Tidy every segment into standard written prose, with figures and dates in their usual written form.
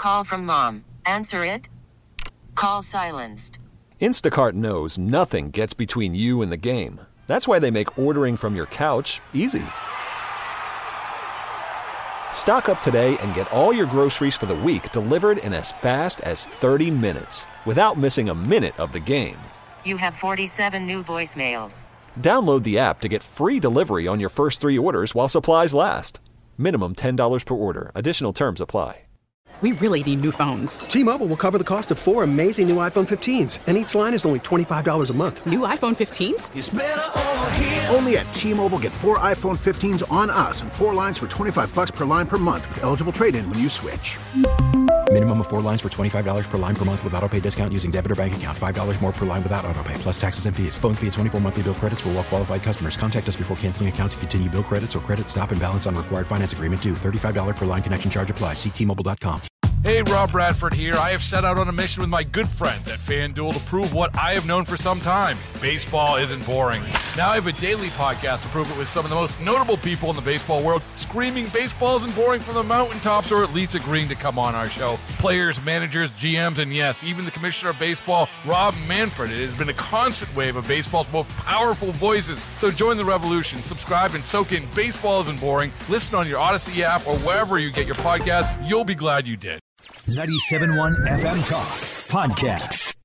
Call from mom. Answer it. Call silenced. Instacart knows nothing gets between you and the game. That's why they make ordering from your couch easy. Stock up today and get all your groceries for the week delivered in as fast as 30 minutes without missing a minute of the game. You have 47 new voicemails. Download the app to get free delivery on your first 3 orders while supplies last. Minimum $10 per order. Additional terms apply. We really need new phones. T-Mobile will cover the cost of 4 amazing new iPhone 15s, and each line is only $25 a month. New iPhone 15s? It's better over here. Only at T-Mobile, get 4 iPhone 15s on us and 4 lines for $25 per line per month with eligible trade-in when you switch. Minimum of 4 lines for $25 per line per month with auto-pay discount using debit or bank account. $5 more per line without auto-pay, plus taxes and fees. Phone fee at 24 monthly bill credits for well-qualified customers. Contact us before canceling account to continue bill credits or credit stop and balance on required finance agreement due. $35 per line connection charge applies. See T-Mobile.com. Hey, Rob Bradford here. I have set out on a mission with my good friends at FanDuel to prove what I have known for some time. Baseball isn't boring. Now I have a daily podcast to prove it with some of the most notable people in the baseball world, screaming baseball isn't boring from the mountaintops, or at least agreeing to come on our show. Players, managers, GMs, and yes, even the commissioner of baseball, Rob Manfred. It has been a constant wave of baseball's most powerful voices. So join the revolution. Subscribe and soak in Baseball Isn't Boring. Listen on your Odyssey app or wherever you get your podcasts. You'll be glad you did. 97.1 FM Talk Podcast.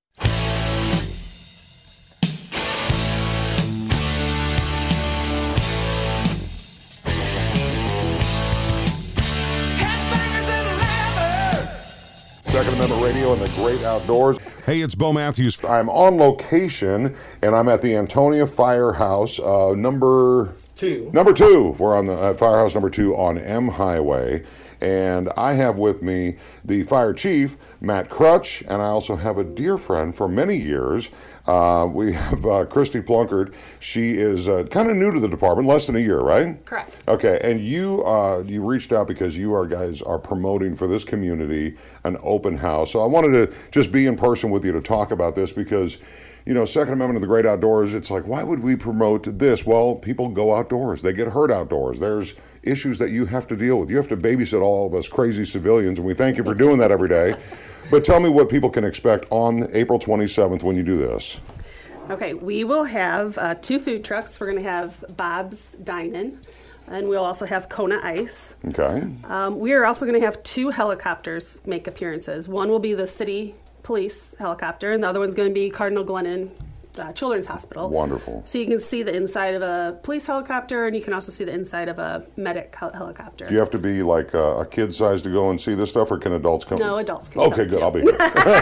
Second Amendment Radio and the great outdoors. Hey, it's Bo Matthews. I'm on location, and I'm at the Antonia Firehouse, number 2. Number 2. We're on the Firehouse number 2 on M Highway. And I have with me the fire chief, Matt Crutch, and I also have a dear friend for many years. We have Christy Plunkard. She is kind of new to the department, less than a year, right? Correct. Okay, and you reached out because you guys are promoting for this community an open house. So I wanted to just be in person with you to talk about this because, you know, Second Amendment of the Great Outdoors, it's like, why would we promote this? Well, people go outdoors. They get hurt outdoors. There's issues that you have to deal with. You have to babysit all of us crazy civilians, and we thank you for doing that every day. But tell me what people can expect on April 27th when you do this. Okay, we will have 2 food trucks. We're going to have Bob's Dine-In, and we'll also have Kona Ice. Okay. We are also going to have 2 helicopters make appearances. One will be the city police helicopter, and the other one's going to be Cardinal Glennon Children's Hospital. Wonderful. So you can see the inside of a police helicopter, and you can also see the inside of a medic helicopter. Do you have to be like a kid size to go and see this stuff, or can adults come? No, adults can. Okay, good. I'll be here.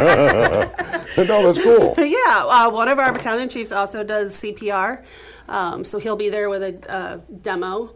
No, that's cool. Yeah, one of our battalion chiefs also does CPR, so he'll be there with a demo.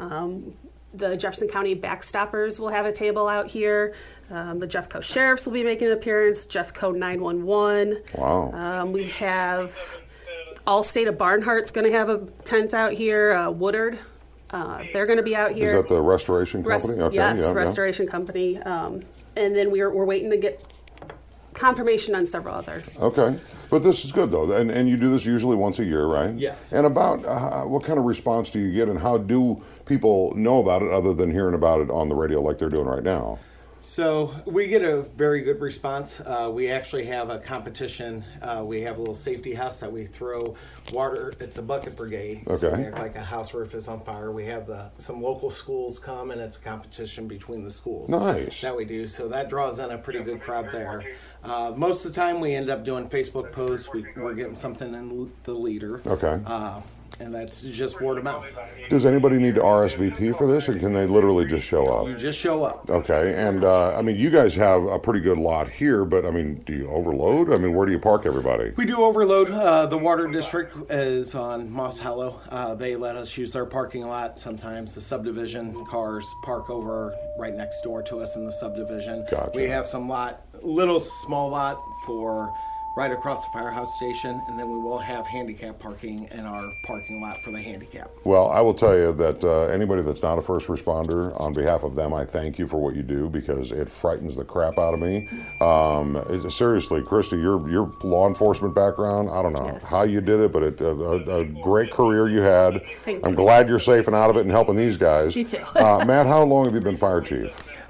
The Jefferson County Backstoppers will have a table out here. The Jeffco Sheriffs will be making an appearance. Jeffco 911. Wow. We have Allstate of Barnhart's going to have a tent out here. Woodard, they're going to be out here. Is that the restoration company? Okay, yes, yeah, restoration company. And then we're waiting to get confirmation on several other. Okay, but this is good though, and you do this usually once a year, right? Yes. And about what kind of response do you get, and how do people know about it other than hearing about it on the radio like they're doing right now? So we get a very good response. We actually have a competition. We have a little safety house that we throw water. It's a bucket brigade. Okay. So we act like a house roof is on fire. We have some local schools come, and it's a competition between the schools. Nice. That we do. So that draws in a pretty good crowd there. Most of the time we end up doing Facebook posts. We're getting something in the leader. Okay. And that's just word of mouth. Does anybody need to RSVP for this, or can they literally just show up? You just show up. Okay, and I mean, you guys have a pretty good lot here, but I mean, do you overload? I mean, where do you park everybody? We do overload. The water district is on Moss Hollow. They let us use their parking lot. Sometimes the subdivision cars park over right next door to us in the subdivision. Gotcha. We have some small lot for right across the firehouse station, and then we will have handicap parking in our parking lot for the handicap. Well, I will tell you that anybody that's not a first responder, on behalf of them, I thank you for what you do, because it frightens the crap out of me. Seriously, Christy, your law enforcement background, I don't know how you did it, but a great career you had. Thank I'm you. glad you're safe and out of it and helping these guys. You too. Matt, how long have you been fire chief?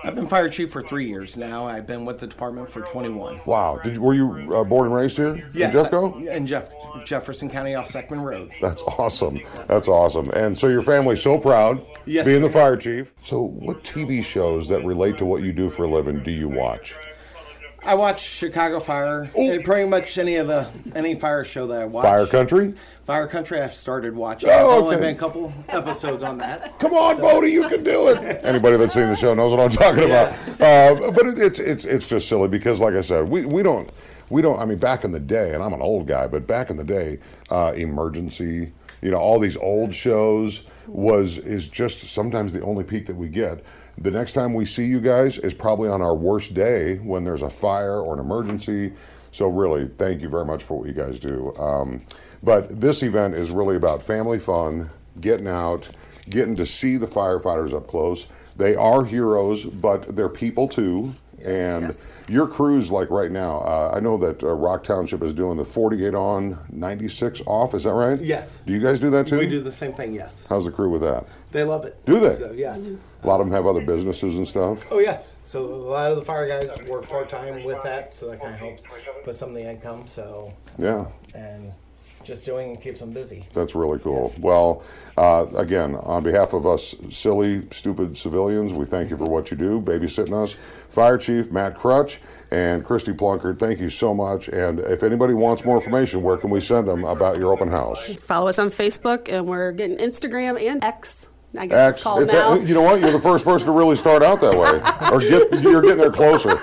I've been fire chief for 3 years now. I've been with the department for 21. Wow. Were you born and raised here? Yes. In Jeffco? In Jefferson County off Seckman Road. That's awesome. That's awesome. And so your family's so proud being the fire chief. So what TV shows that relate to what you do for a living do you watch? I watch Chicago Fire. Pretty much any fire show that I watch. Fire Country? Fire Country I've started watching. Oh, I've only okay. been a couple episodes on that. Come on, Bodie, you can do it. Anybody that's seen the show knows what I'm talking about. But it's just silly because, like I said, we don't. I mean, back in the day, and I'm an old guy, but back in the day, Emergency, all these old shows is just sometimes the only peak that we get. The next time we see you guys is probably on our worst day when there's a fire or an emergency. So really, thank you very much for what you guys do. But this event is really about family fun, getting out, getting to see the firefighters up close. They are heroes, but they're people too. And your crews, like right now, I know that Rock Township is doing the 48 on, 96 off. Is that right? Yes. Do you guys do that too? We do the same thing, yes. How's the crew with that? They love it. Do they? So, yes. A lot of them have other businesses and stuff? Oh, yes. So a lot of the fire guys work part-time with that, so that kind of helps put some of the income. So yeah. And just doing keeps them busy. That's really cool. Well, again, on behalf of us silly, stupid civilians, we thank you for what you do, babysitting us. Fire Chief Matt Crutch and Christy Plunkard, thank you so much. And if anybody wants more information, where can we send them about your open house? Follow us on Facebook, and we're getting Instagram and X. I guess it's called now. You know what? You're the first person to really start out that way, or you're getting there closer.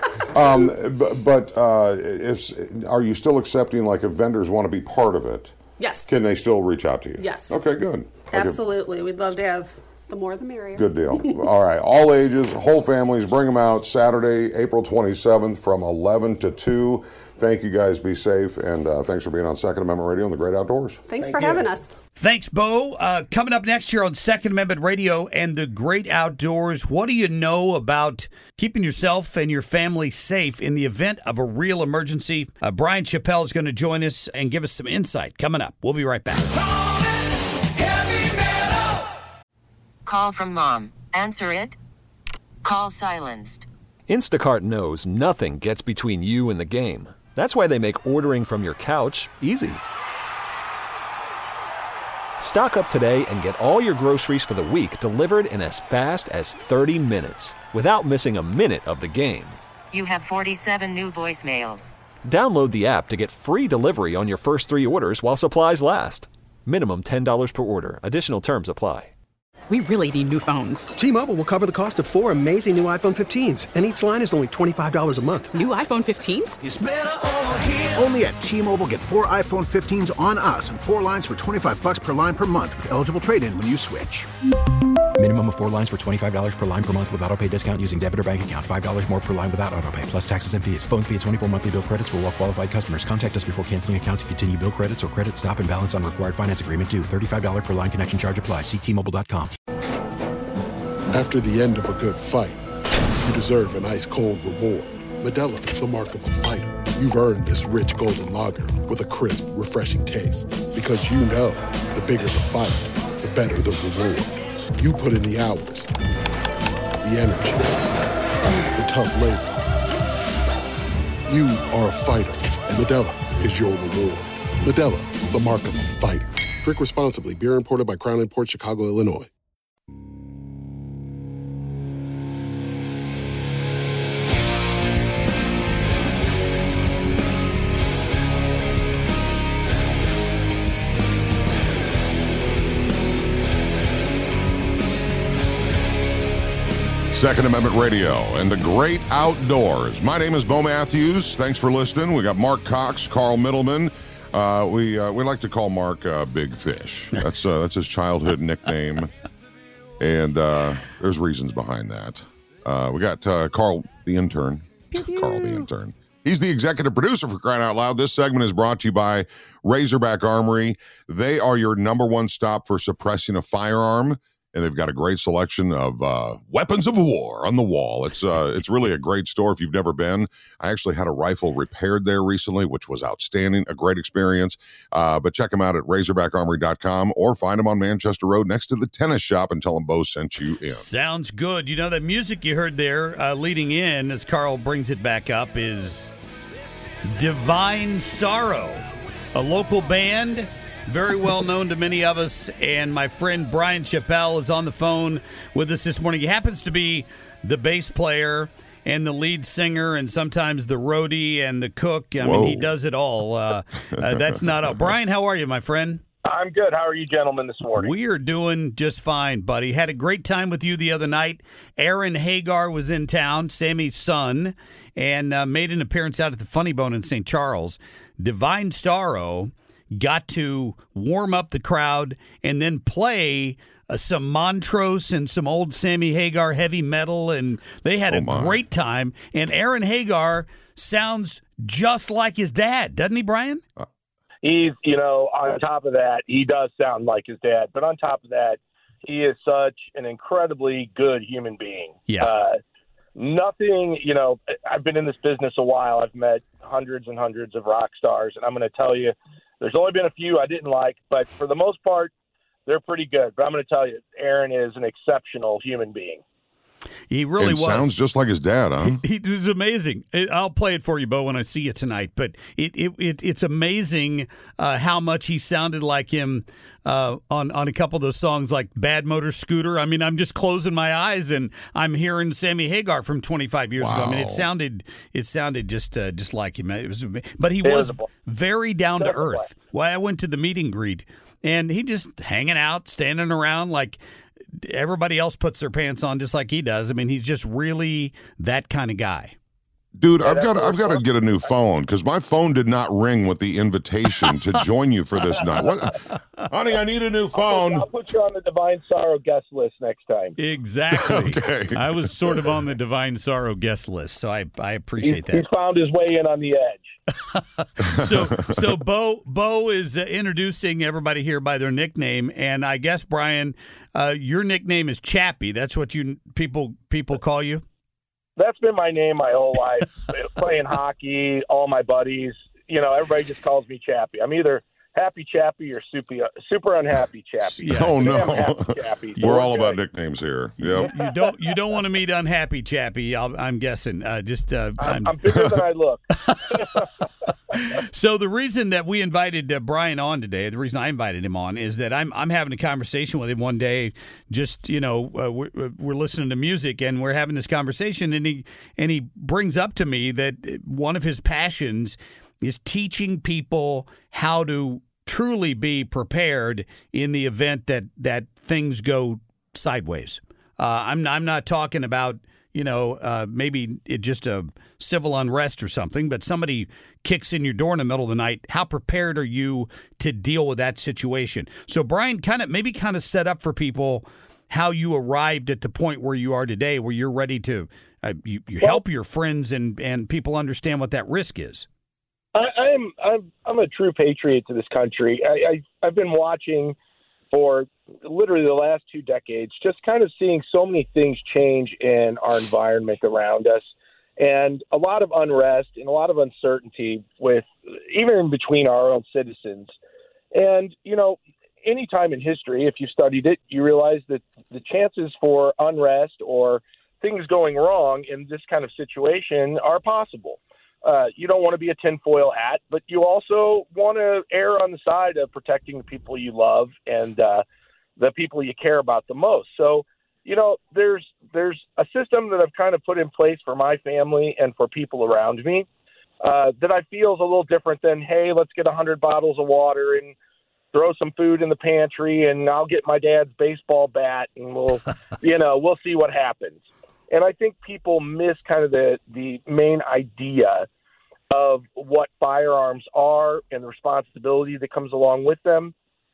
Are you still accepting, like, if vendors want to be part of it? Yes. Can they still reach out to you? Yes. Okay, good. Absolutely. We'd love to have the more the merrier. Good deal. All right. All ages, whole families, bring them out Saturday, April 27th from 11 to 2. Thank you guys. Be safe. And thanks for being on Second Amendment Radio and the Great Outdoors. Thanks for having us. Thanks, Bo. Coming up next year on Second Amendment Radio and the Great Outdoors, what do you know about keeping yourself and your family safe in the event of a real emergency? Brian Chappell is going to join us and give us some insight. Coming up. We'll be right back. Call from mom. Answer it. Call silenced. Instacart knows nothing gets between you and the game. That's why they make ordering from your couch easy. Stock up today and get all your groceries for the week delivered in as fast as 30 minutes without missing a minute of the game. You have 47 new voicemails. Download the app to get free delivery on your first 3 orders while supplies last. Minimum $10 per order. Additional terms apply. We really need new phones. T-Mobile will cover the cost of 4 amazing new iPhone 15s, and each line is only $25 a month. New iPhone 15s? It's better over here. Only at T-Mobile, get 4 iPhone 15s on us and 4 lines for $25 per line per month with eligible trade-in when you switch. Minimum of 4 lines for $25 per line per month with autopay discount using debit or bank account. $5 more per line without autopay, plus taxes and fees. Phone fee at 24 monthly bill credits for well-qualified customers. Contact us before canceling account to continue bill credits or credit stop and balance on required finance agreement due. $35 per line connection charge applies. See T-Mobile.com. After the end of a good fight, you deserve an ice-cold reward. Modelo is the mark of a fighter. You've earned this rich golden lager with a crisp, refreshing taste. Because you know, the bigger the fight, the better the reward. You put in the hours, the energy, the tough labor. You are a fighter, and Modelo is your reward. Modelo, the mark of a fighter. Drink responsibly. Beer imported by Crown Imports, Chicago, Illinois. Second Amendment Radio and the Great Outdoors. My name is Bo Matthews. Thanks for listening. We got Mark Cox, Carl Middleman. We like to call Mark Big Fish. That's his childhood nickname, and there's reasons behind that. We got Carl the intern. Carl the intern. He's the executive producer for Crying Out Loud. This segment is brought to you by Razorback Armory. They are your number one stop for suppressing a firearm. and they've got a great selection of weapons of war on the wall. It's really a great store if you've never been. I actually had a rifle repaired there recently, which was outstanding, a great experience. But check them out at RazorbackArmory.com or find them on Manchester Road next to the tennis shop and tell them Bo sent you in. Sounds good. You know, that music you heard there leading in, as Carl brings it back up, is Divine Sorrow, a local band, very well known to many of us, and my friend Brian Chappell is on the phone with us this morning. He happens to be the bass player and the lead singer and sometimes the roadie and the cook. I mean, he does it all. That's not all. Brian, how are you, my friend? I'm good. How are you gentlemen this morning? We are doing just fine, buddy. Had a great time with you the other night. Aaron Hagar was in town, Sammy's son, and made an appearance out at the Funny Bone in St. Charles. Divine Sorrow got to warm up the crowd and then play some Montrose and some old Sammy Hagar heavy metal, and they had a great time. And Aaron Hagar sounds just like his dad, doesn't he, Brian? He's, on top of that, he does sound like his dad. But on top of that, he is such an incredibly good human being. Yeah. Nothing, I've been in this business a while. I've met hundreds and hundreds of rock stars, and I'm going to tell you, there's only been a few I didn't like, but for the most part, they're pretty good. But I'm going to tell you, Aaron is an exceptional human being. He really was. Sounds just like his dad, huh? He was amazing. I'll play it for you, Bo, when I see you tonight. But it's amazing how much he sounded like him on a couple of those songs, like Bad Motor Scooter. I mean, I'm just closing my eyes and I'm hearing Sammy Hagar from 25 years ago. I mean, it sounded just like him. But he was very down to earth. Well, I went to the meet and greet, and he just hanging out, standing around like everybody else puts their pants on just like he does. I mean, he's just really that kind of guy. Dude, I've got to get a new phone because my phone did not ring with the invitation to join you for this night. What, honey? I need a new phone. I'll put you on the Divine Sorrow guest list next time. Exactly. Okay. I was sort of on the Divine Sorrow guest list, so I appreciate that. He's found his way in on the edge. So Bo is introducing everybody here by their nickname, and I guess, Brian, your nickname is Chappie. That's what people call you? That's been my name my whole life. Playing hockey, all my buddies, everybody just calls me Chappie. I'm either Happy Chappie or super unhappy Chappie. Yeah. Oh no, Chappie. We're all about nicknames here. Yep. You don't want to meet unhappy Chappie. I'm guessing. I'm bigger than I look. So the reason that we invited Brian on today, the reason I invited him on, is that I'm having a conversation with him one day. Just we're listening to music and we're having this conversation, and he brings up to me that one of his passions is teaching people how to truly be prepared in the event that things go sideways. I'm not talking about maybe it just a civil unrest or something, but somebody kicks in your door in the middle of the night. How prepared are you to deal with that situation? So Brian, kind of set up for people how you arrived at the point where you are today, where you're ready to you help your friends and people understand what that risk is. I'm a true patriot to this country. I've been watching for literally the last 2 decades, just kind of seeing so many things change in our environment around us, and a lot of unrest and a lot of uncertainty with even between our own citizens. And any time in history, if you studied it, you realize that the chances for unrest or things going wrong in this kind of situation are possible. You don't want to be a tinfoil hat, but you also want to err on the side of protecting the people you love and the people you care about the most. So, there's a system that I've kind of put in place for my family and for people around me that I feel is a little different than, hey, let's get 100 bottles of water and throw some food in the pantry and I'll get my dad's baseball bat and we'll see what happens. And I think people miss kind of the main idea of what firearms are and the responsibility that comes along with them.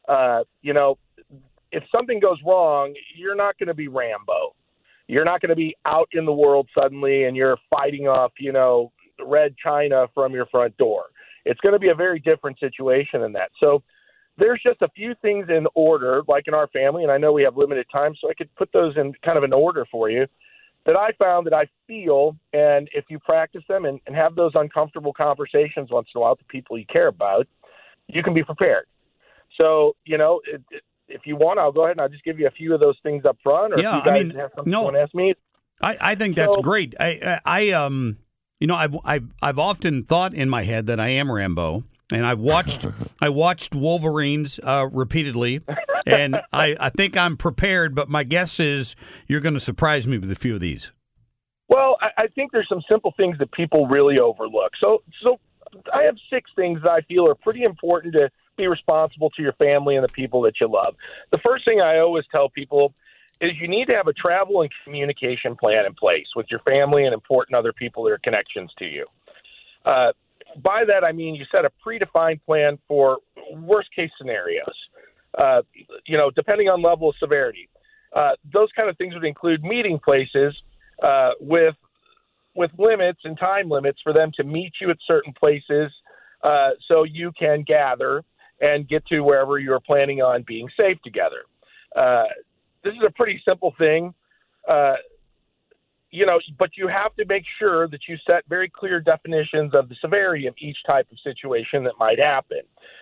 If something goes wrong, you're not going to be Rambo. You're not going to be out in the world suddenly and you're fighting off, red China from your front door. It's going to be a very different situation than that. So, there's just a few things in order, like in our family, and I know we have limited time, so I could put those in kind of an order for you, that I found that I feel, and if you practice them and have those uncomfortable conversations once in a while with the people you care about, you can be prepared. So, if you want, I'll go ahead and I'll just give you a few of those things up front, or if you guys have something you want to ask me. I think that's great. I've often thought in my head that I am Rambo, and I watched Wolverines repeatedly, and I think I'm prepared. But my guess is you're going to surprise me with a few of these. Well, I think there's some simple things that people really overlook. So I have 6 things that I feel are pretty important to be responsible to your family and the people that you love. The first thing I always tell people is you need to have a travel and communication plan in place with your family and important other people that are connections to you. By that, I mean you set a predefined plan for worst-case scenarios, depending on level of severity. Those kind of things would include meeting places with limits and time limits for them to meet you at certain places so you can gather and get to wherever you're planning on being safe together. This is a pretty simple thing, but you have to make sure that you set very clear definitions of the severity of each type of situation that might happen.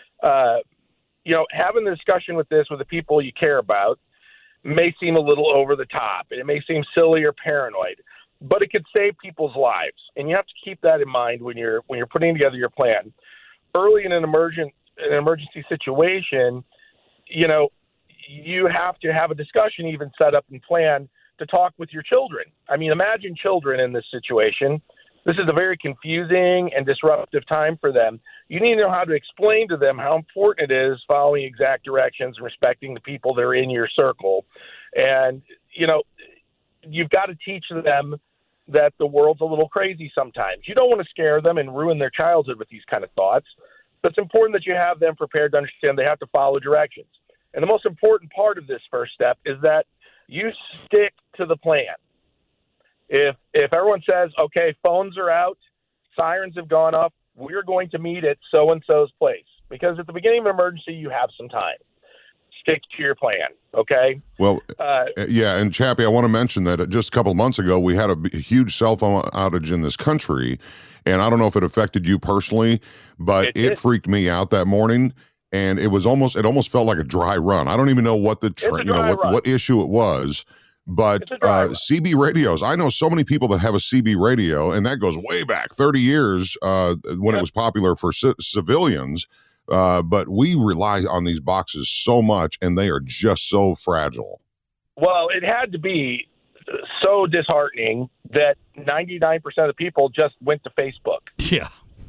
Having the discussion with the people you care about may seem a little over the top, and it may seem silly or paranoid, but it could save people's lives, and you have to keep that in mind when you're putting together your plan. Early in an emergency situation, you have to have a discussion, even set up and plan to talk with your children. I mean, imagine children in this situation. This is a very confusing and disruptive time for them. You need to know how to explain to them how important it is following exact directions and respecting the people that are in your circle. And, you've got to teach them that the world's a little crazy sometimes. You don't want to scare them and ruin their childhood with these kind of thoughts. But it's important that you have them prepared to understand they have to follow directions. And the most important part of this first step is that you stick to the plan. If everyone says, okay, phones are out, sirens have gone up, we're going to meet at so-and-so's place. Because at the beginning of an emergency, you have some time. Stick to your plan, okay? Well, and Chappie, I want to mention that just a couple of months ago, we had a huge cell phone outage in this country, and I don't know if it affected you personally, but it freaked me out that morning. And it almost felt like a dry run. I don't even know what what issue it was, but CB radios. I know so many people that have a CB radio, and that goes way back 30 years when it was popular for civilians. But we rely on these boxes so much, and they are just so fragile. Well, it had to be so disheartening that 99% of the people just went to Facebook. Yeah.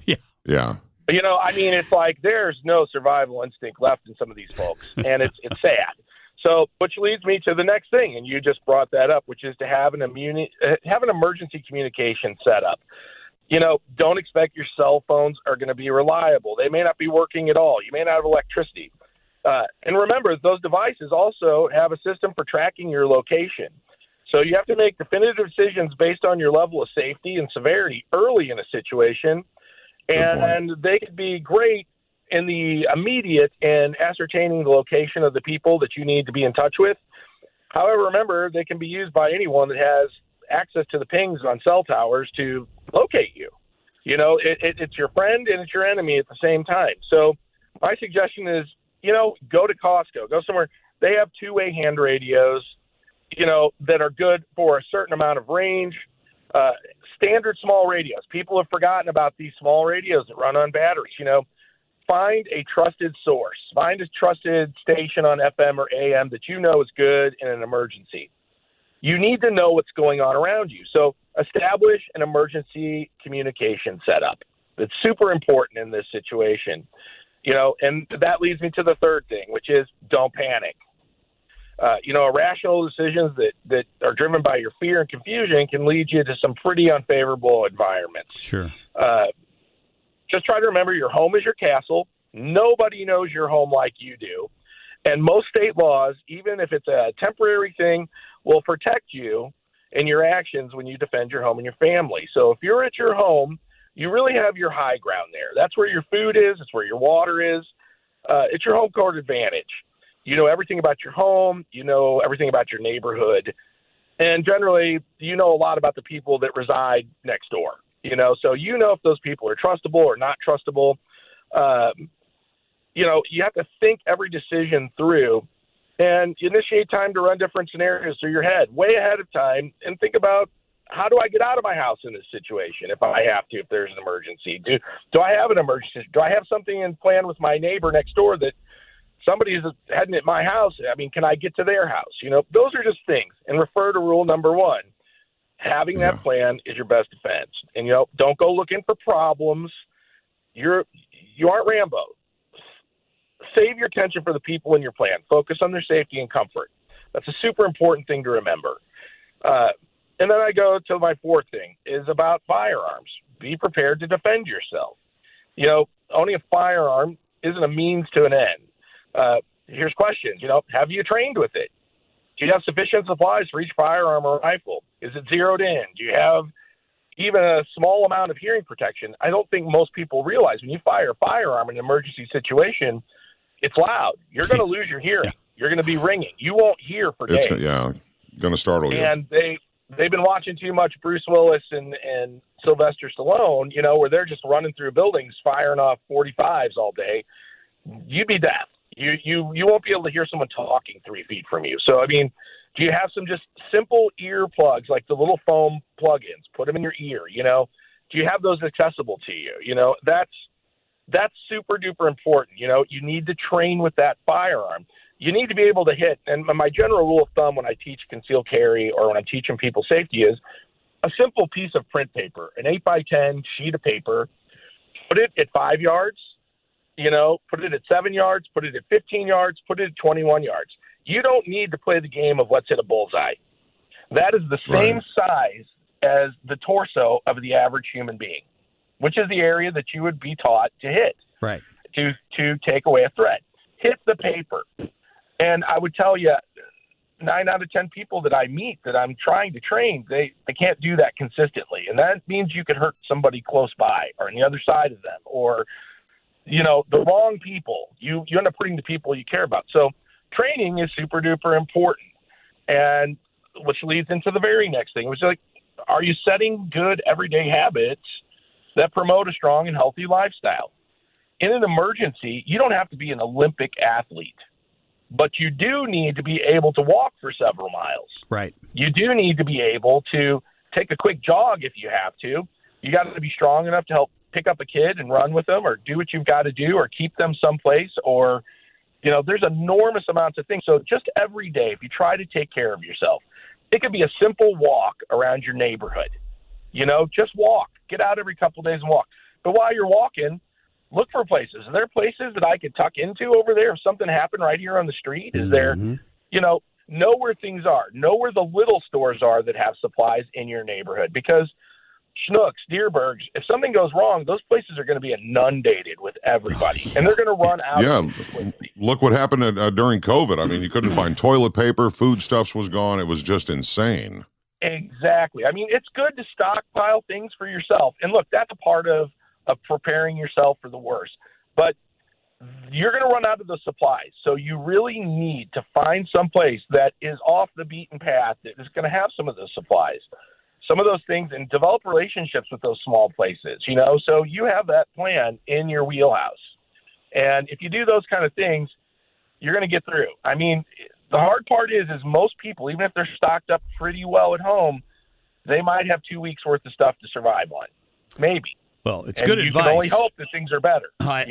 It's like there's no survival instinct left in some of these folks, and it's sad. So, which leads me to the next thing, and you just brought that up, which is to have an emergency communication set up. Don't expect your cell phones are going to be reliable. They may not be working at all. You may not have electricity. And remember, those devices also have a system for tracking your location. So you have to make definitive decisions based on your level of safety and severity early in a situation. And they could be great in the immediate in ascertaining the location of the people that you need to be in touch with. However, remember, they can be used by anyone that has access to the pings on cell towers to locate you. It's your friend and it's your enemy at the same time. So my suggestion is, go to Costco, go somewhere. They have two-way hand radios, that are good for a certain amount of range. Standard small radios. People have forgotten about these small radios that run on batteries. Find a trusted source. Find a trusted station on FM or AM that is good in an emergency. You need to know what's going on around you. So establish an emergency communication setup. It's super important in this situation. And that leads me to the third thing, which is don't panic. Irrational decisions that are driven by your fear and confusion can lead you to some pretty unfavorable environments. Sure. Just try to remember your home is your castle. Nobody knows your home like you do. And most state laws, even if it's a temporary thing, will protect you in your actions when you defend your home and your family. So if you're at your home, you really have your high ground there. That's where your food is. It's where your water is. It's your home court advantage. You know everything about your home. You know everything about your neighborhood. And generally, you know a lot about the people that reside next door. You know, so you know if those people are trustable or not trustable. You know, you have to think every decision through and initiate time to run different scenarios through your head way ahead of time and think about, how do I get out of my house in this situation if I have to, if there's an emergency? Do I have an emergency? Do I have something in plan with my neighbor next door that somebody is heading at my house? I mean, can I get to their house? You know, those are just things. And refer to rule number 1. Having that plan is your best defense. And, you know, don't go looking for problems. You aren't Rambo. Save your attention for the people in your plan. Focus on their safety and comfort. That's a super important thing to remember. And then I go to my 4th thing is about firearms. Be prepared to defend yourself. You know, owning a firearm isn't a means to an end. Here's questions. You know, have you trained with it? Do you have sufficient supplies for each firearm or rifle? Is it zeroed in? Do you have even a small amount of hearing protection? I don't think most people realize when you fire a firearm in an emergency situation, it's loud. You're going to lose your hearing. You're going to be ringing. You won't hear for days. Going to startle you. And they've been watching too much Bruce Willis and Sylvester Stallone, you know, where they're just running through buildings firing off 45s all day. You'd be deaf. You won't be able to hear someone talking 3 feet from you. So, I mean, do you have some just simple ear plugs, like the little foam plug-ins? Put them in your ear, you know? Do you have those accessible to you? You know, that's super duper important. You know, you need to train with that firearm. You need to be able to hit. And my general rule of thumb when I teach concealed carry or when I'm teaching people safety is a simple piece of print paper, an 8x10 sheet of paper, put it at 5 yards, you know, put it at 7 yards, put it at 15 yards, put it at 21 yards. You don't need to play the game of let's hit a bullseye. That is the same size as the torso of the average human being, which is the area that you would be taught to hit, to take away a threat. Hit the paper. And I would tell you, 9 out of 10 people that I meet that I'm trying to train, they can't do that consistently. And that means you could hurt somebody close by or on the other side of them or, you know, the wrong people. You end up hurting the people you care about. So training is super duper important. And which leads into the very next thing, which is like, are you setting good everyday habits that promote a strong and healthy lifestyle? In an emergency, you don't have to be an Olympic athlete, but you do need to be able to walk for several miles. Right. You do need to be able to take a quick jog if you have to. You got to be strong enough to help pick up a kid and run with them or do what you've got to do or keep them someplace or, you know, there's enormous amounts of things. So just every day, if you try to take care of yourself, it could be a simple walk around your neighborhood. You know, just walk. Get out every couple of days and walk. But while you're walking, look for places. Are there places that I could tuck into over there if something happened right here on the street? Is there, you know where things are. Know where the little stores are that have supplies in your neighborhood. Because Schnucks, Dierbergs, if something goes wrong, those places are going to be inundated with everybody. And they're going to run out of quickly. Look what happened during COVID. I mean, you couldn't find toilet paper. Foodstuffs was gone. It was just insane. Exactly. I mean, it's good to stockpile things for yourself. And look, that's a part of preparing yourself for the worst. But you're going to run out of the supplies. So you really need to find some place that is off the beaten path that is going to have some of those supplies, some of those things, and develop relationships with those small places, you know, so you have that plan in your wheelhouse. And if you do those kind of things, you're going to get through. I mean, the hard part is most people, even if they're stocked up pretty well at home, they might have 2 weeks worth of stuff to survive on. Maybe. Well, it's good advice. You can only hope that things are better.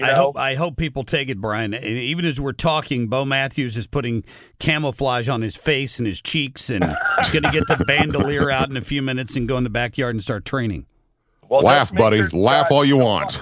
I hope people take it, Brian. And even as we're talking, Bo Matthews is putting camouflage on his face and his cheeks, and he's going to get the bandolier out in a few minutes and go in the backyard and start training. Well, laugh, buddy. Laugh all you want.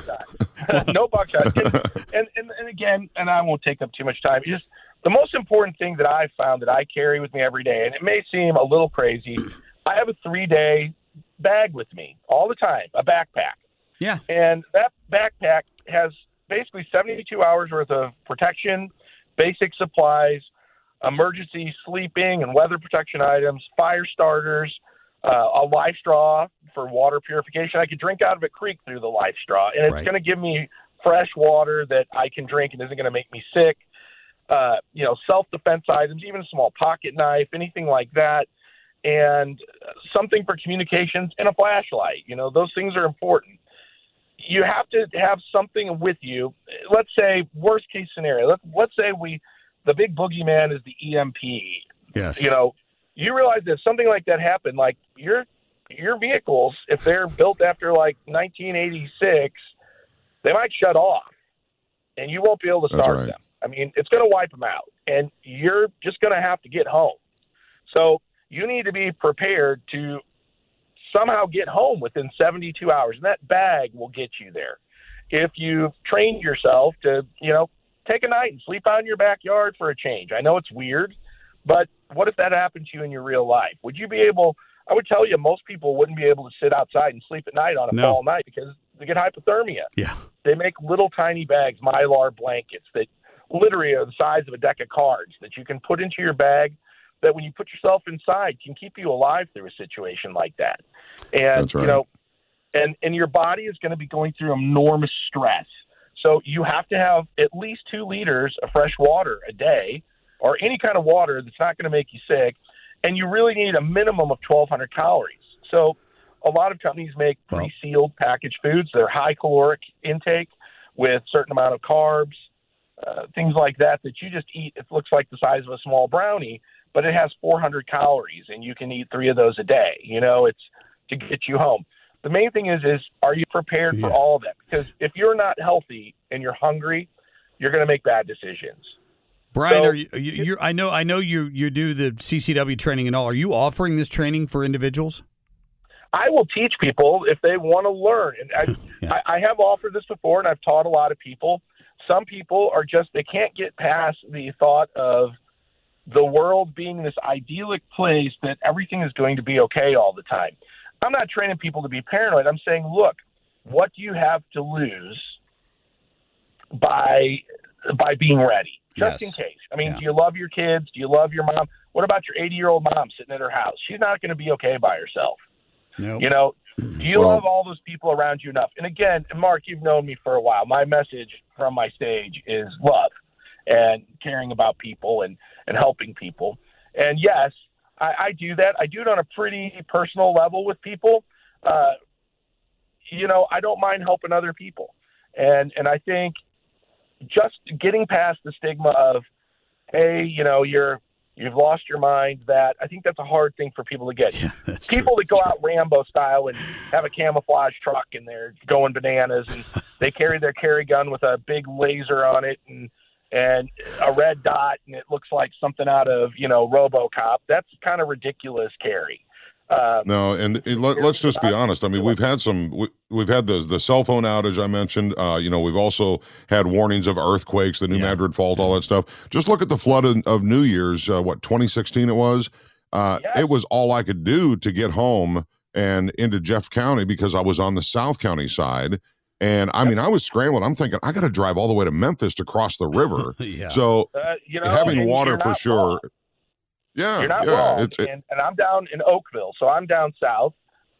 No buckshot. And again, and I won't take up too much time. Just the most important thing that I found that I carry with me every day, and it may seem a little crazy, I have a 3-day bag with me all the time, a backpack. Yeah. And that backpack has basically 72 hours worth of protection, basic supplies, emergency sleeping and weather protection items, fire starters, a life straw for water purification. I could drink out of a creek through the life straw, and it's going to give me fresh water that I can drink and isn't going to make me sick. Self-defense items, even a small pocket knife, anything like that, and something for communications and a flashlight. Those things are important. You have to have something with you. Let's say worst case scenario. Let's say the big boogeyman is the EMP. Yes. You realize that if something like that happened, like your vehicles, if they're built after like 1986, they might shut off, and you won't be able to start them. I mean, it's going to wipe them out, and you're just going to have to get home. So you need to be prepared to somehow get home within 72 hours, and that bag will get you there. If you've trained yourself to, take a night and sleep out in your backyard for a change. I know it's weird, but what if that happened to you in your real life? Would you be able – I would tell you most people wouldn't be able to sit outside and sleep at night on a fall night because they get hypothermia. Yeah. They make little tiny bags, Mylar blankets that literally are the size of a deck of cards that you can put into your bag that when you put yourself inside can keep you alive through a situation like that. And, That's right. and your body is going to be going through enormous stress. So you have to have at least 2 liters of fresh water a day or any kind of water that's not going to make you sick. And you really need a minimum of 1,200 calories. So a lot of companies make pre-sealed packaged foods. They're high caloric intake with certain amount of carbs, things like that you just eat. It looks like the size of a small brownie, but it has 400 calories, and you can eat 3 of those a day. It's to get you home. The main thing is are you prepared for all of that? Because if you're not healthy and you're hungry, you're going to make bad decisions. Brian, are you I know you do the CCW training and all. Are you offering this training for individuals? I will teach people if they want to learn. And I have offered this before, and I've taught a lot of people. Some people they can't get past the thought of the world being this idyllic place that everything is going to be okay all the time. I'm not training people to be paranoid. I'm saying, look, what do you have to lose by being ready? Just in case. I mean, do you love your kids? Do you love your mom? What about your 80-year-old mom sitting at her house? She's not going to be okay by herself. No. Do you love all those people around you enough? And again, Mark, you've known me for a while. My message from my stage is love and caring about people and helping people. And yes, I do that. I do it on a pretty personal level with people. I don't mind helping other people. And I think just getting past the stigma of, hey, you've lost your mind, that I think that's a hard thing for people to get. Yeah, people that go out Rambo style and have a camouflage truck and they're going bananas and they carry their carry gun with a big laser on it and a red dot and it looks like something out of, RoboCop. That's kind of ridiculous carry. No, and let's just be honest. I mean, we've had the cell phone outage I mentioned. We've also had warnings of earthquakes, the New Madrid Fault, all that stuff. Just look at the flood of New Year's, 2016 it was. It was all I could do to get home and into Jeff County because I was on the South County side. And I mean, I was scrambling. I'm thinking, I got to drive all the way to Memphis to cross the river. So having water for sure. Wrong. Yeah, you're not wrong. And I'm down in Oakville, so I'm down south.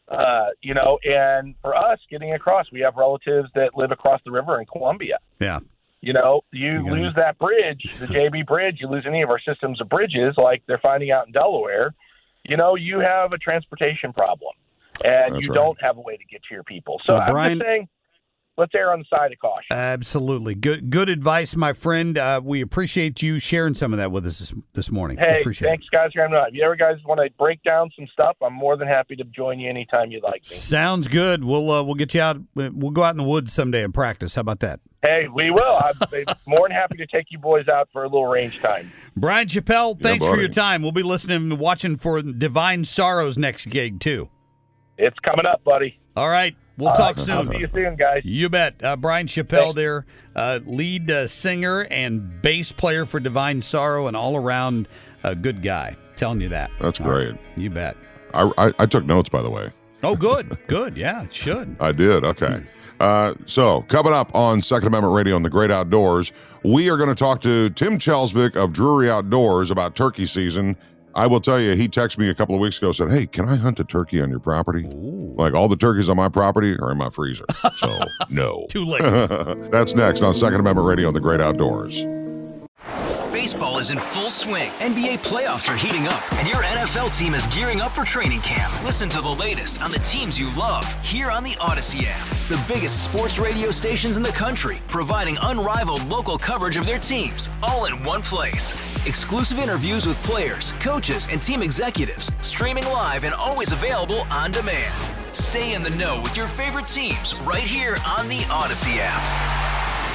And for us getting across, we have relatives that live across the river in Columbia. Yeah. You lose that bridge, the JB Bridge, you lose any of our systems of bridges like they're finding out in Delaware, you have a transportation problem. And That's you right. don't have a way to get to your people. So I'm Brian, just saying, let's err on the side of caution. Absolutely. Good advice, my friend. We appreciate you sharing some of that with us this morning. Hey, appreciate thanks, guys, for having me on. If you ever guys want to break down some stuff, I'm more than happy to join you anytime you'd like me. Sounds good. We'll get you out. We'll go out in the woods someday and practice. How about that? Hey, we will. I'm more than happy to take you boys out for a little range time. Brian Chappell, thanks for buddy. your time. We'll be listening and watching for Divine Sorrow's next gig, too. It's coming up, buddy. All right. We'll talk soon. I'll see you soon, guys. You bet. Brian Chappell there, lead singer and bass player for Divine Sorrow, and all-around good guy. Telling you that. That's great. Right. You bet. I took notes, by the way. Oh, good. Good. Yeah, it should. I did. Okay. So coming up on Second Amendment Radio and the Great Outdoors, we are going to talk to Tim Chelsvik of Drury Outdoors about turkey season I will tell you, he texted me a couple of weeks ago, said, hey, can I hunt a turkey on your property? Ooh. Like, all the turkeys on my property are in my freezer. So, no. Too late. That's next on Second Amendment Radio on the Great Outdoors. Baseball is in full swing. NBA playoffs are heating up, and your NFL team is gearing up for training camp. Listen to the latest on the teams you love here on the Odyssey app. The biggest sports radio stations in the country, providing unrivaled local coverage of their teams, all in one place. Exclusive interviews with players, coaches, and team executives, streaming live and always available on demand. Stay in the know with your favorite teams right here on the Odyssey app.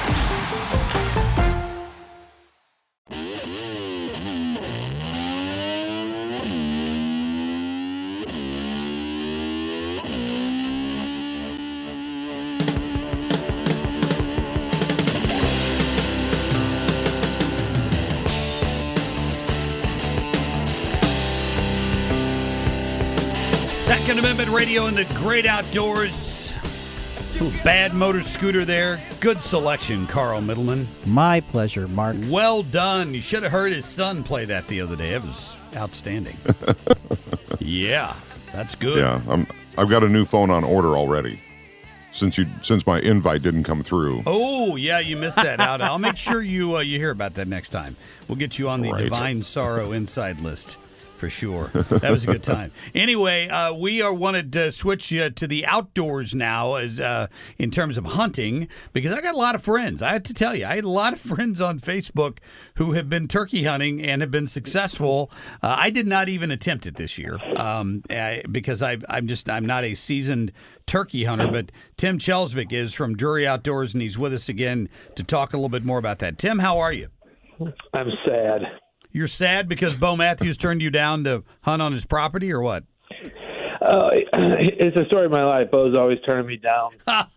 Second Amendment Radio in the Great Outdoors. Little Bad Motor Scooter there. Good selection, Carl Middleman. My pleasure, Mark. Well done. You should have heard his son play that the other day. It was outstanding. Yeah, that's good. Yeah, I've got a new phone on order already. Since my invite didn't come through. Oh, yeah, you missed that out. I'll make sure you hear about that next time. We'll get you on the Divine Sorrow Inside list. For sure. That was a good time. Anyway, we wanted to switch to the outdoors now as in terms of hunting, because I got a lot of friends. I had to tell you, I had a lot of friends on Facebook who have been turkey hunting and have been successful. I did not even attempt it this year because I'm not a seasoned turkey hunter, but Tim Chelsvik is from Drury Outdoors, and he's with us again to talk a little bit more about that. Tim, how are you? I'm sad. You're sad because Bo Matthews turned you down to hunt on his property, or what? It's a story of my life. Bo's always turning me down. But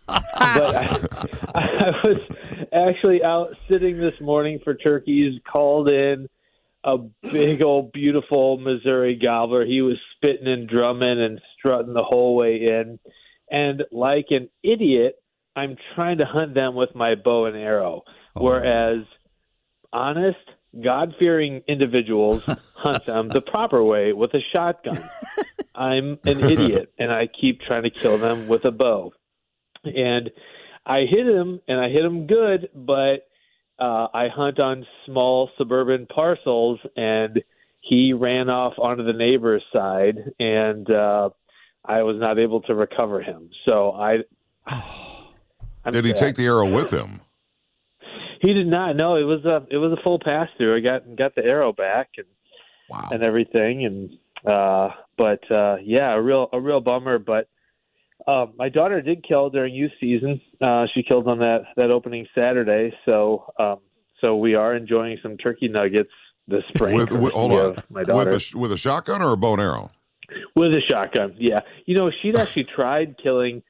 I was actually out sitting this morning for turkeys, called in a big old beautiful Missouri gobbler. He was spitting and drumming and strutting the whole way in. And like an idiot, I'm trying to hunt them with my bow and arrow. Whereas honest, God-fearing individuals hunt them the proper way with a shotgun. I'm an idiot, and I keep trying to kill them with a bow. And I hit him, and I hit him good, but I hunt on small suburban parcels, and he ran off onto the neighbor's side, and I was not able to recover him. So Did he take the arrow with him? He did not. No, it was a full pass through. I got the arrow back and everything, and yeah, a real bummer. But my daughter did kill during youth season. She killed on that opening Saturday. So we are enjoying some turkey nuggets this spring. Hold on, my daughter with a shotgun or a bow and arrow? With a shotgun, yeah. She'd actually tried killing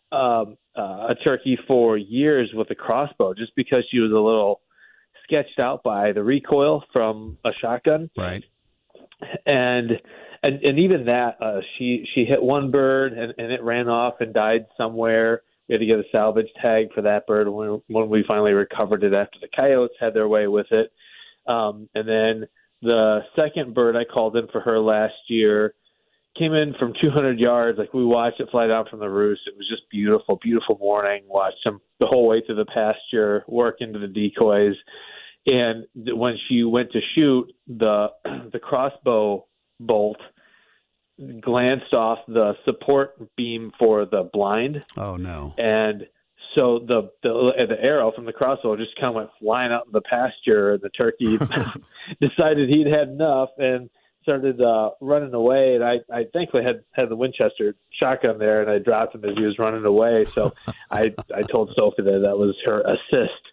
a turkey for years with a crossbow, just because she was a little sketched out by the recoil from a shotgun. Right. And even that, she hit one bird and it ran off and died somewhere. We had to get a salvage tag for that bird when we finally recovered it after the coyotes had their way with it. And then the second bird I called in for her last year came in from 200 yards. Like, we watched it fly down from the roost. It was just beautiful, beautiful morning. Watched him the whole way through the pasture, work into the decoys. And when she went to shoot, the crossbow bolt glanced off the support beam for the blind. Oh, no. And so the arrow from the crossbow just kind of went flying out in the pasture. The turkey decided he'd had enough and started running away, and I thankfully had the Winchester shotgun there, and I dropped him as he was running away. So I told Sophie that was her assist.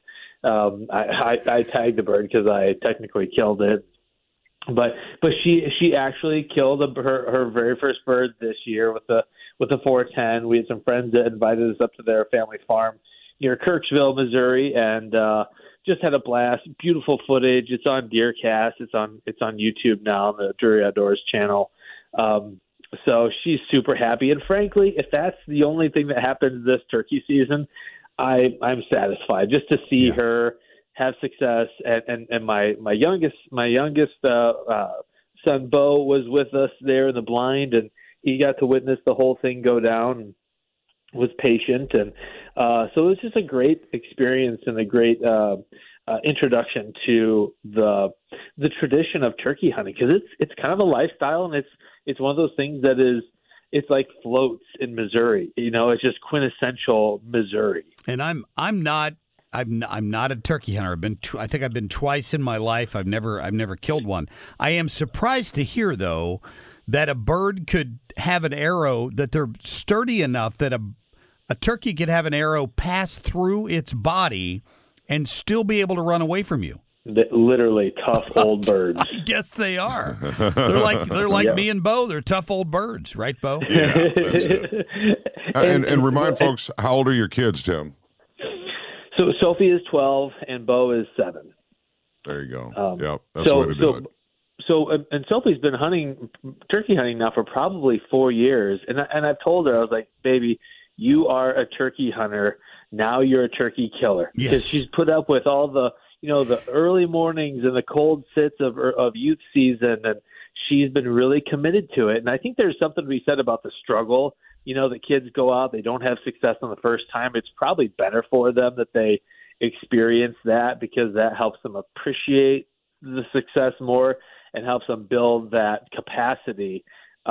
I tagged the bird because I technically killed it, but she actually killed her very first bird this year with a 410. We had some friends that invited us up to their family farm near Kirksville, Missouri, and just had a blast. Beautiful footage. It's on DeerCast. It's on YouTube now on the Drury Outdoors channel. So she's super happy. And frankly, if that's the only thing that happens this turkey season, I'm satisfied just to see her have success. And my youngest son Bo was with us there in the blind, and he got to witness the whole thing go down and was patient. And so it was just a great experience and a great introduction to the tradition of turkey hunting, because it's kind of a lifestyle, and it's one of those things that it's like floats in Missouri. It's just quintessential Missouri. And I'm not a turkey hunter. I think I've been twice in my life. I've never killed one. I am surprised to hear, though, that a bird could have an arrow, that they're sturdy enough that a turkey could have an arrow pass through its body and still be able to run away from you. Literally tough old birds. I guess they are. They're like me and Bo. They're tough old birds, right, Bo? Yeah. and remind folks, how old are your kids, Tim? So Sophie is 12 and Bo is 7. There you go. Yep, that's the way to do it. So Sophie's been turkey hunting now for probably 4 years, and I've told her, I was like, baby, you are a turkey hunter. Now you're a turkey killer. Yes. Because she's put up with all the early mornings and the cold sits of youth season, and she's been really committed to it. And I think there's something to be said about the struggle. The kids go out, they don't have success on the first time. It's probably better for them that they experience that, because that helps them appreciate the success more and helps them build that capacity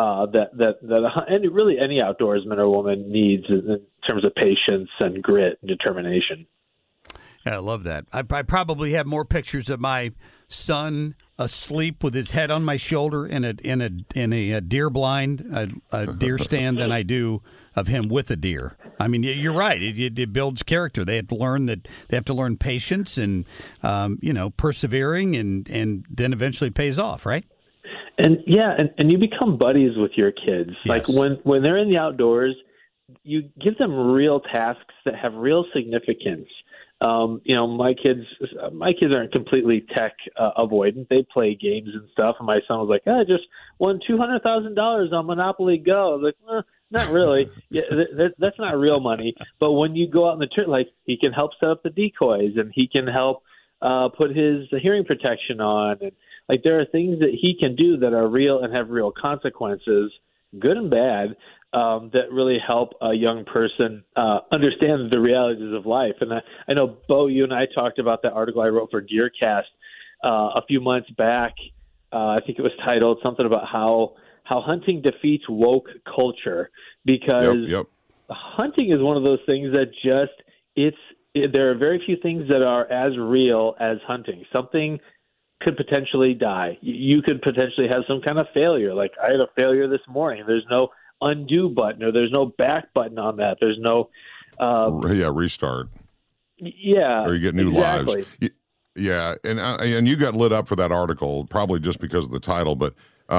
that really any outdoorsman or woman needs in terms of patience and grit and determination. Yeah, I love that. I probably have more pictures of my son asleep with his head on my shoulder in a deer blind, a deer stand, than I do of him with a deer. I mean, you're right. It builds character. They have to learn patience and persevering, and then eventually pays off, right? And you become buddies with your kids. Yes. Like when they're in the outdoors, you give them real tasks that have real significance. My kids aren't completely tech avoidant. They play games and stuff. And my son was like, I just won $200,000 on Monopoly Go. I was like, not really. Yeah, that's not real money. But when you go out in the turn, like, he can help set up the decoys, and he can help put his hearing protection on. And like, there are things that he can do that are real and have real consequences, good and bad, that really help a young person understand the realities of life. And I know, Bo, you and I talked about that article I wrote for DeerCast a few months back. I think it was titled something about how hunting defeats woke culture, because hunting is one of those things that there are very few things that are as real as hunting. Something could potentially die. You could potentially have some kind of failure. Like, I had a failure this morning. There's no undo button, or there's no back button on that. There's no restart. Yeah, or you get new lives. Yeah, and you got lit up for that article, probably just because of the title. But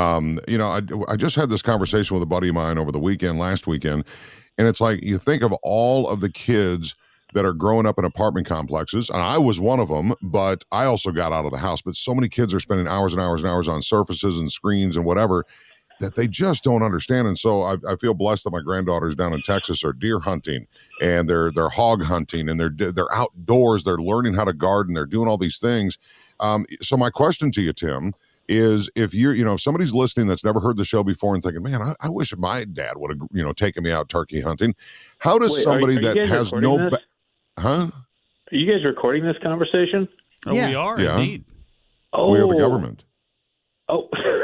I just had this conversation with a buddy of mine over the last weekend, and it's like, you think of all of the kids that are growing up in apartment complexes, and I was one of them, but I also got out of the house. But so many kids are spending hours and hours and hours on surfaces and screens and whatever, that they just don't understand. And so I feel blessed that my granddaughters down in Texas are deer hunting, and they're hog hunting, and they're outdoors. They're learning how to garden. They're doing all these things. So my question to you, Tim, is if if somebody's listening that's never heard the show before and thinking, man, I wish my dad would have, taken me out turkey hunting. How does somebody that has no... Huh? Are you guys recording this conversation? Oh, yeah. We are, indeed. Oh. We are the government. Oh.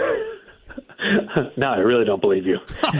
No, I really don't believe you.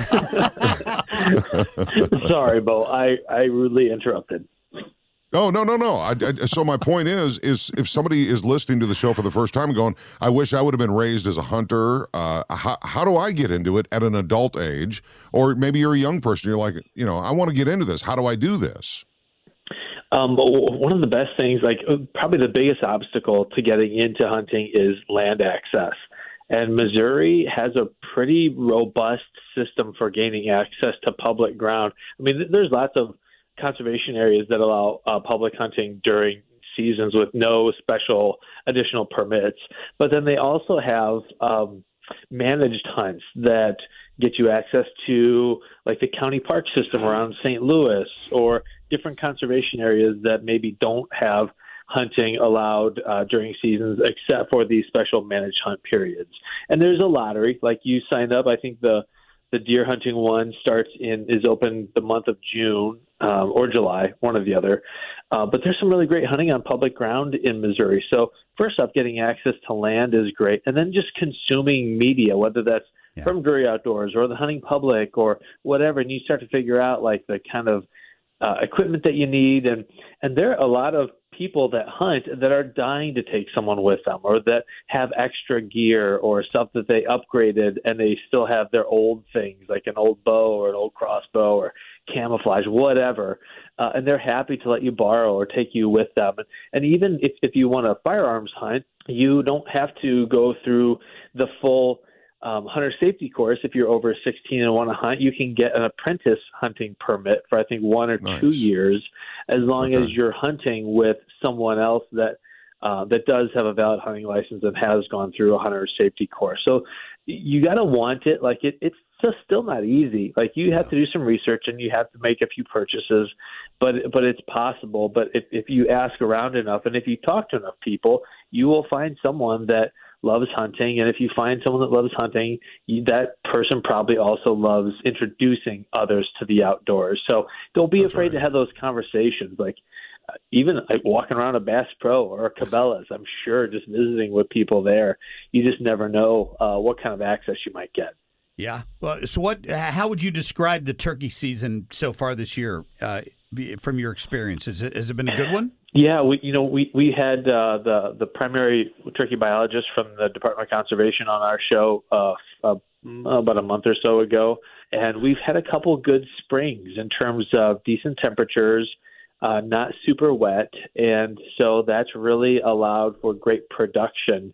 Sorry, Bo. I rudely interrupted. Oh, no. So my point is if somebody is listening to the show for the first time going, I wish I would have been raised as a hunter, how do I get into it at an adult age? Or maybe you're a young person. You're like, I want to get into this. How do I do this? One of the best things, like probably the biggest obstacle to getting into hunting, is land access. And Missouri has a pretty robust system for gaining access to public ground. I mean, there's lots of conservation areas that allow public hunting during seasons with no special additional permits. But then they also have managed hunts that get you access to, like, the county park system around St. Louis, or different conservation areas that maybe don't have hunting allowed during seasons, except for these special managed hunt periods. And there's a lottery. Like, you signed up. I think the deer hunting one is open the month of June or July, one or the other. But there's some really great hunting on public ground in Missouri. So first off, getting access to land is great. And then just consuming media, whether that's from Drury Outdoors or the Hunting Public or whatever. And you start to figure out like the kind of equipment that you need. And there are a lot of people that hunt that are dying to take someone with them, or that have extra gear or stuff that they upgraded and they still have their old things, like an old bow or an old crossbow or camouflage, whatever. And they're happy to let you borrow or take you with them. And even if you want a firearms hunt, you don't have to go through the full hunter safety course. If you're over 16 and want to hunt, you can get an apprentice hunting permit for, I think, 1 or 2 years, as long as you're hunting with someone else that does have a valid hunting license and has gone through a hunter safety course. So you got to want it. Like, it's just still not easy. Like, you have to do some research and you have to make a few purchases, but it's possible. But if you ask around enough and if you talk to enough people, you will find someone that loves hunting. And if you find someone that loves hunting, that person probably also loves introducing others to the outdoors. So don't be afraid to have those conversations. Like, even like walking around a Bass Pro or a Cabela's, I'm sure just visiting with people there, you just never know what kind of access you might get. Yeah. Well, so how would you describe the turkey season so far this year from your experience? Has it been a good one? Yeah, we had the primary turkey biologist from the Department of Conservation on our show about a month or so ago, and we've had a couple good springs in terms of decent temperatures, not super wet, and so that's really allowed for great production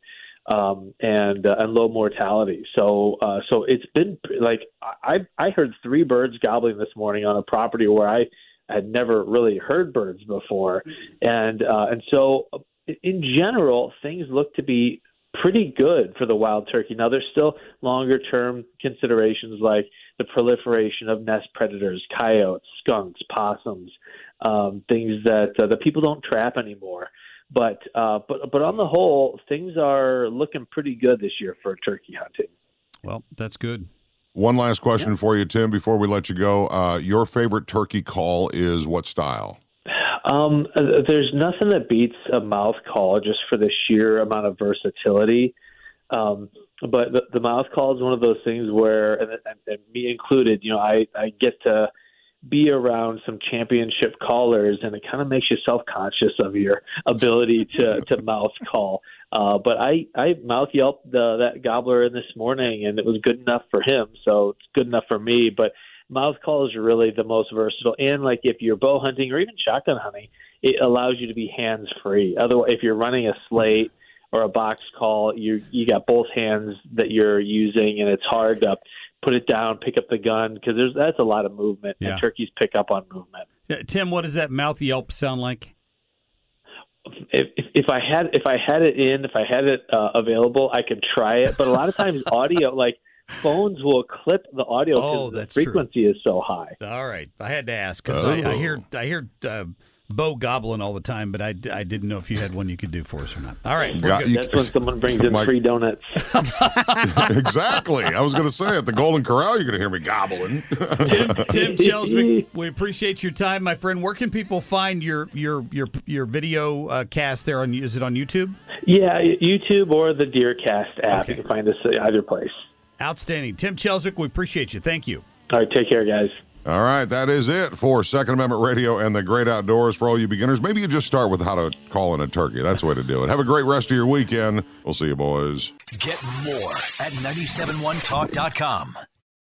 and low mortality. So it's been like I heard 3 birds gobbling this morning on a property where I had never really heard birds before, and so in general things look to be pretty good for the wild turkey. Now there's still longer term considerations like the proliferation of nest predators, coyotes, skunks, possums, things that people don't trap anymore. But on the whole, things are looking pretty good this year for turkey hunting. Well, that's good. One last question for you, Tim, before we let you go. Your favorite turkey call is what style? There's nothing that beats a mouth call just for the sheer amount of versatility. But the mouth call is one of those things where, and me included, I get to be around some championship callers, and it kind of makes you self-conscious of your ability to mouth call. But I mouth yelped that gobbler in this morning, and it was good enough for him, so it's good enough for me. But mouth calls are really the most versatile. And like if you're bow hunting or even shotgun hunting, it allows you to be hands-free. Otherwise, if you're running a slate or a box call, you got both hands that you're using, and it's hard to put it down, pick up the gun, because that's a lot of movement, and turkeys pick up on movement. Yeah, Tim, what does that mouth yelp sound like? If I had it available, I could try it. But a lot of times, audio, like phones will clip the audio because the frequency is so high. All right, I had to ask because I hear bow gobbling all the time, but I didn't know if you had one you could do for us or not. All right, that's when someone brings in free donuts. Exactly. I was going to say at the Golden Corral, you're going to hear me gobbling. Tim Chelswick, we appreciate your time, my friend. Where can people find your video cast there? Is it on YouTube? Yeah, YouTube or the DeerCast app. Okay. You can find us either place. Outstanding. Tim Chelswick, we appreciate you. Thank you. All right, take care, guys. All right, that is it for Second Amendment Radio and the Great Outdoors for all you beginners. Maybe you just start with how to call in a turkey. That's the way to do it. Have a great rest of your weekend. We'll see you, boys. Get more at 971talk.com.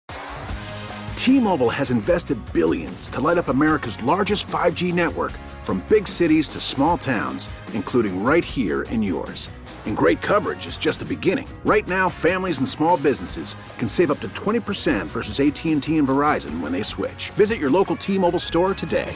T-Mobile has invested billions to light up America's largest 5G network, from big cities to small towns, including right here in yours. And great coverage is just the beginning. Right now, families and small businesses can save up to 20% versus AT&T and Verizon when they switch. Visit your local T-Mobile store today.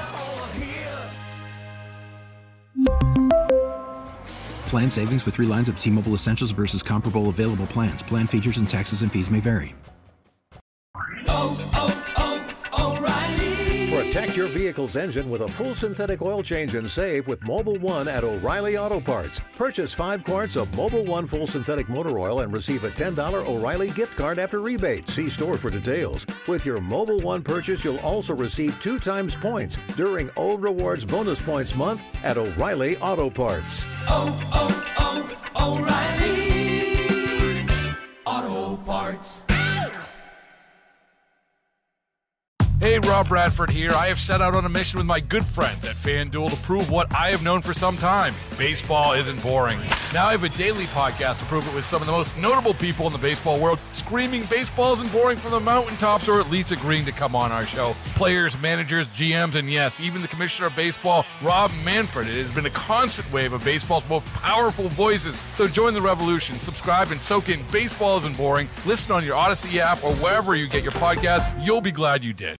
Plan savings with 3 lines of T-Mobile Essentials versus comparable available plans. Plan features and taxes and fees may vary. Protect your vehicle vehicle's engine with a full synthetic oil change and save with Mobil 1 at O'Reilly Auto Parts. Purchase 5 quarts of Mobil 1 full synthetic motor oil and receive a $10 O'Reilly gift card after rebate. See store for details. With your Mobil 1 purchase, you'll also receive 2 times points during O Rewards Bonus Points Month at O'Reilly Auto Parts. O'Reilly Auto Parts. Hey, Rob Bradford here. I have set out on a mission with my good friends at FanDuel to prove what I have known for some time. Baseball isn't boring. Now I have a daily podcast to prove it with some of the most notable people in the baseball world, screaming baseball isn't boring from the mountaintops, or at least agreeing to come on our show. Players, managers, GMs, and yes, even the commissioner of baseball, Rob Manfred. It has been a constant wave of baseball's most powerful voices. So join the revolution. Subscribe and soak in Baseball Isn't Boring. Listen on your Odyssey app or wherever you get your podcasts. You'll be glad you did.